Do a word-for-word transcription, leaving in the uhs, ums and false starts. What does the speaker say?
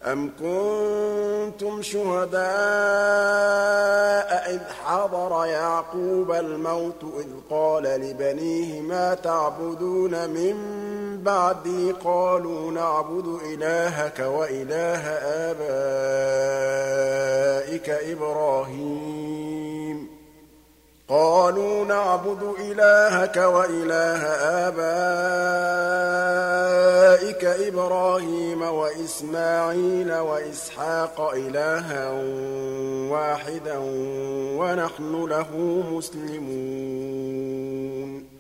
أَمْ كُنتُمْ شُهَدَاءَ إِذْ حَضَرَ يَعْقُوبَ الْمَوْتُ إِذْ قَالَ لِبَنِيهِ مَا تَعْبُدُونَ مِن بَعْدِي قَالُوا نَعْبُدُ إِلَٰهَكَ وَإِلَٰهَ آبَائِكَ إِبْرَاهِيمَ قَالُوا نَعْبُدُ إِلَٰهَكَ وَإِلَٰهَ آبَائِكَ إِبْرَاهِيمَ وَإِسْمَاعِيلَ وَإِسْحَاقَ إِلَٰهًا وَاحِدًا وَنَحْنُ لَهُ مُسْلِمُونَ